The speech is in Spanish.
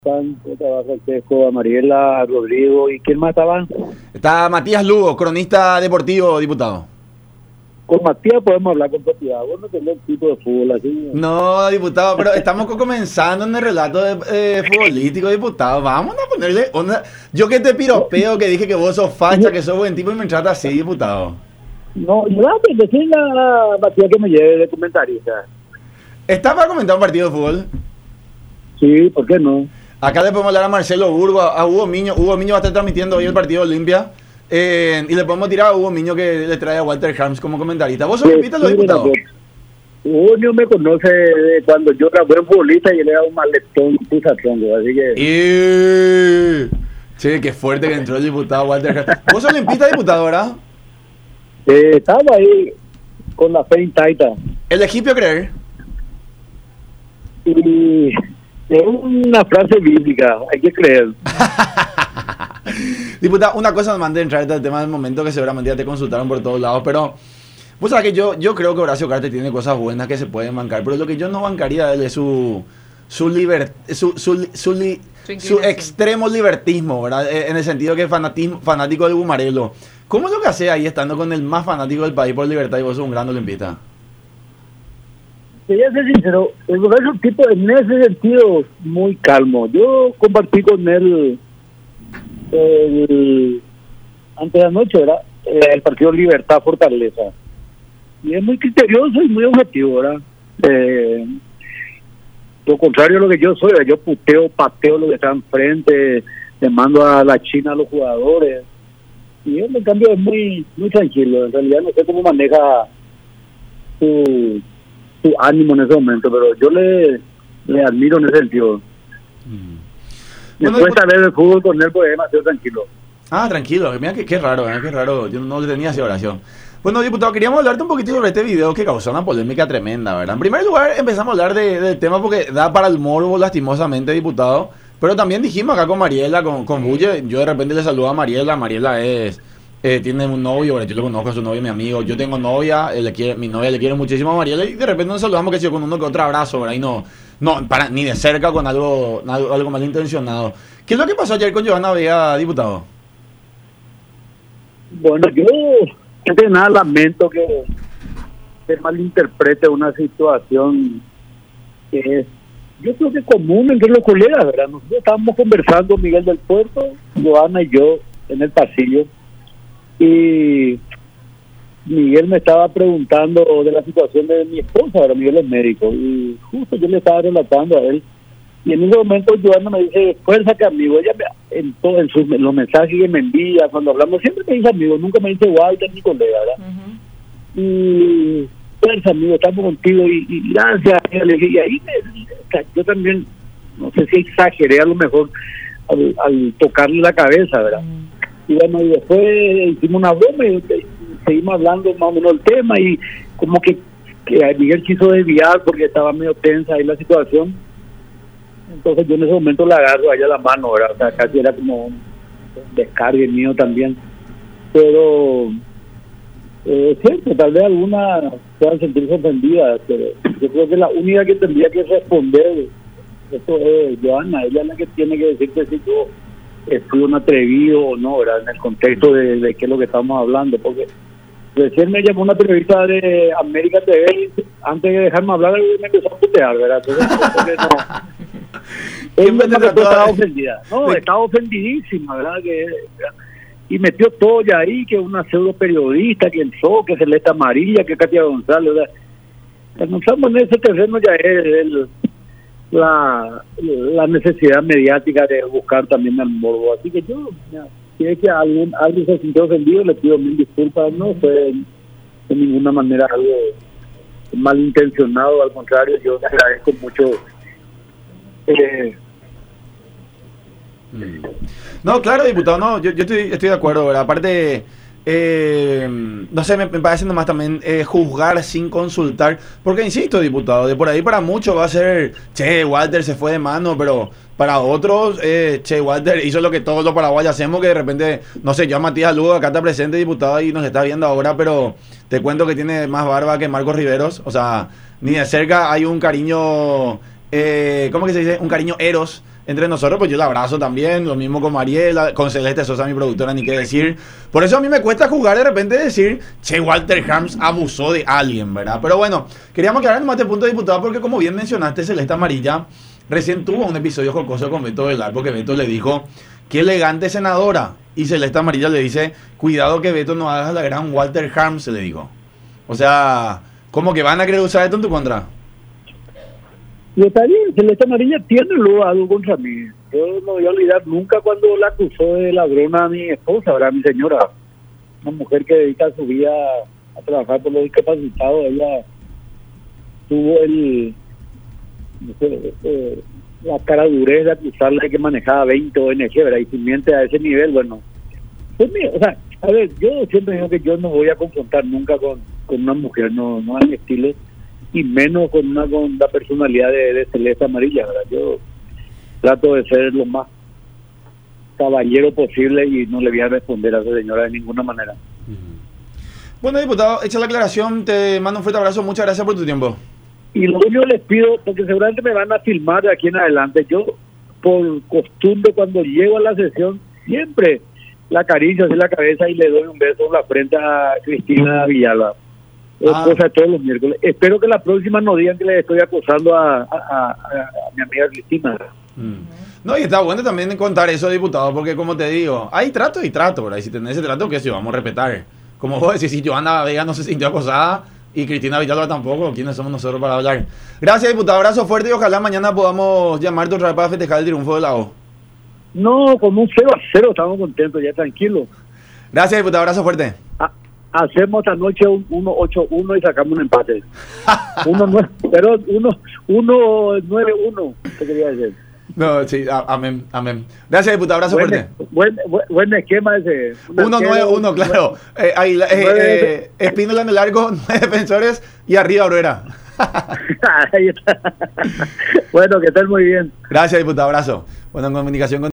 Estaba Francesco, Mariela, Rodrigo, ¿y quién más estaban? Está Matías Lugo, cronista deportivo, diputado. Con Matías podemos hablar con propiedad. Vos no tenés el tipo de fútbol así. No, diputado, pero estamos comenzando en el relato futbolístico, diputado. Vamos a ponerle onda. Yo que te piropeo, que dije que vos sos facha, que sos buen tipo y me trata así, diputado. No, yo voy a decirle a Matías que me lleve de comentarista. ¿Está para comentar un partido de fútbol? Sí, ¿por qué no? Acá le podemos hablar a Marcelo Burgo, a Hugo Miño. Hugo Miño va a estar transmitiendo hoy el partido de Olimpia. Y le podemos tirar a Hugo Miño que le trae a Walter Harms como comentarista. ¿Vos sos olimpista, diputado? Hugo Miño me conoce de cuando yo era buen futbolista y él era un maletón, pusatrongo, así que... Che, qué fuerte que entró el diputado Walter Harms. ¿Vos sos olimpista, diputado, verdad? Estaba ahí con la fe intacta. ¿El egipcio creer? Y es una frase bíblica, hay que creer. Diputado, una cosa más de entrar al tema del momento que seguramente ya te consultaron por todos lados, pero vos sabés que yo creo que Horacio Cartes tiene cosas buenas que se pueden bancar, pero lo que yo no bancaría de él es su extremo libertismo, ¿verdad? En el sentido que es fanático del Bumarelo. ¿Cómo es lo que hace ahí estando con el más fanático del país por libertad y vos sos un gran olimpista? Quería ser sincero, el Horacio es un tipo en ese sentido muy calmo. Yo compartí con él antes de anoche, ¿verdad? El partido Libertad Fortaleza. Y es muy criterioso y muy objetivo, ¿verdad? Lo contrario a lo que yo soy, yo pateo lo que está enfrente, le mando a la China a los jugadores. Y él, en cambio, es muy tranquilo. En realidad, no sé cómo maneja su ánimo en ese momento, pero yo le admiro en ese sentido. Me cuesta ver el fútbol con él porque es demasiado tranquilo. Ah, tranquilo, mira qué raro, qué raro, yo no le tenía esa oración. Bueno, diputado, queríamos hablarte un poquitito sobre este video que causó una polémica tremenda, ¿verdad? En primer lugar, empezamos a hablar del tema porque da para el morbo, lastimosamente, diputado, pero también dijimos acá con Mariela, con Bulle, yo de repente le saludo a Mariela tiene un novio, yo lo conozco a su novio, mi amigo, yo tengo novia, mi novia le quiere muchísimo a Mariela y de repente nos saludamos, que sé yo, con uno que otro abrazo, ¿verdad? Y no para ni de cerca con algo malintencionado. ¿Qué es lo que pasó ayer con Giovanna Vega, diputado? Bueno, yo de nada lamento que se malinterprete una situación que es, yo creo que común entre los colegas, ¿verdad? Nosotros estábamos conversando, Miguel del Puerto, Giovanna y yo, en el pasillo, y Miguel me estaba preguntando de la situación de mi esposa, ahora Miguel es médico, y justo yo le estaba relatando a él, y en ese momento Giovanna me dice, fuerza que amigo, ella en los mensajes que me envía, cuando hablamos, siempre me dice amigo, nunca me dice Walter ni colega, ¿verdad? Y fuerza amigo, estamos contigo, y gracias, y ahí yo también, no sé si exageré a lo mejor al tocarle la cabeza, ¿verdad? Y bueno, y después hicimos una broma y seguimos hablando más o menos del tema y como que Miguel quiso desviar porque estaba medio tensa ahí la situación. Entonces yo en ese momento le agarro a ella la mano, ¿verdad? O sea, casi era como un descargue mío también. Pero es cierto, tal vez algunas puedan sentirse ofendidas, pero yo creo que la única que tendría que responder esto es Johanna, ella es la que tiene que decir que si yo fui un atrevido o no, ¿verdad? En el contexto de qué es lo que estamos hablando, porque recién me llamó una periodista de América TV y antes de dejarme hablar me empezó a putear, ¿verdad? Entonces, estaba ofendida, estaba ofendidísima, ¿verdad? Y metió todo ya ahí, que una pseudo periodista, que entró, que Celeste Amarilla, que Katia González, ¿verdad? Cuando estamos en ese terreno ya es la necesidad mediática de buscar también al morbo. Así que yo, si es que alguien se sintió ofendido, le pido mil disculpas, no fue de ninguna manera algo malintencionado, al contrario, yo le agradezco mucho. No, claro, diputado, no, yo estoy de acuerdo, ¿verdad? Aparte, no sé, me parece nomás también juzgar sin consultar, porque insisto, diputado, de por ahí para muchos va a ser, che, Walter se fue de mano, pero para otros, che, Walter hizo lo que todos los paraguayos hacemos, que de repente, no sé, yo a Matías Lugo acá está presente, diputado, y nos está viendo ahora, pero te cuento que tiene más barba que Marcos Riveros, o sea, ni de cerca hay un cariño, ¿cómo que se dice? Un cariño eros entre nosotros, pues yo la abrazo también, lo mismo con Mariela, con Celeste Sosa, mi productora, ni qué decir. Por eso a mí me cuesta jugar de repente decir, che, Walter Harms abusó de alguien, ¿verdad? Pero bueno, queríamos quedar en más este punto, diputado, porque como bien mencionaste, Celeste Amarilla recién tuvo un episodio jocoso con Beto Velar, porque Beto le dijo, qué elegante senadora, y Celeste Amarilla le dice, cuidado que Beto no haga la gran Walter Harms, se le dijo. O sea, como que van a querer usar esto en tu contra. Y está bien, Celeste Amarilla tiene luego algo contra mí. Yo no voy a olvidar nunca cuando la acusó de ladrona a mi esposa, ¿verdad? Mi señora, una mujer que dedica su vida a trabajar por los discapacitados. Ella tuvo la cara durez de acusarla de que manejaba 20 ONG, ¿verdad? Y si miente a ese nivel, bueno. Pues mira, o sea, a ver, yo siempre digo que yo no voy a confrontar nunca con una mujer, no es mi estilo. Y menos con la personalidad de Celeste Amarilla, ¿verdad? Yo trato de ser lo más caballero posible y no le voy a responder a esa señora de ninguna manera. Bueno, diputado, hecha la aclaración, te mando un fuerte abrazo, muchas gracias por tu tiempo. Y lo único que les pido, porque seguramente me van a filmar de aquí en adelante, yo por costumbre cuando llego a la sesión siempre la acaricio así la cabeza y le doy un beso en la frente a Cristina Villalba. Cosa de todos los miércoles. Espero que la próxima no digan que le estoy acosando a mi amiga Cristina. No, y está bueno también contar eso, diputado, porque como te digo, hay trato y trato, ¿verdad? Y si tenés ese trato, que sí, vamos a respetar. Como vos decís, si Johanna Vega no se sintió acosada y Cristina Villalba tampoco, ¿quiénes somos nosotros para hablar? Gracias, diputado, abrazo fuerte y ojalá mañana podamos llamarte otra vez para festejar el triunfo de la O. No, con un 0-0 estamos contentos, ya tranquilos. Gracias, diputado, abrazo fuerte. Hacemos esta noche un 1-8-1 y sacamos un empate. 1-9-1, te quería decir. No, sí, amén, amén. Gracias, diputado, abrazo fuerte. Buen esquema ese. 1-9-1, claro. Espínola en el largo, 9 defensores y arriba Aurora. Ahí está. Bueno, que estén muy bien. Gracias, diputado, abrazo. Bueno, en comunicación con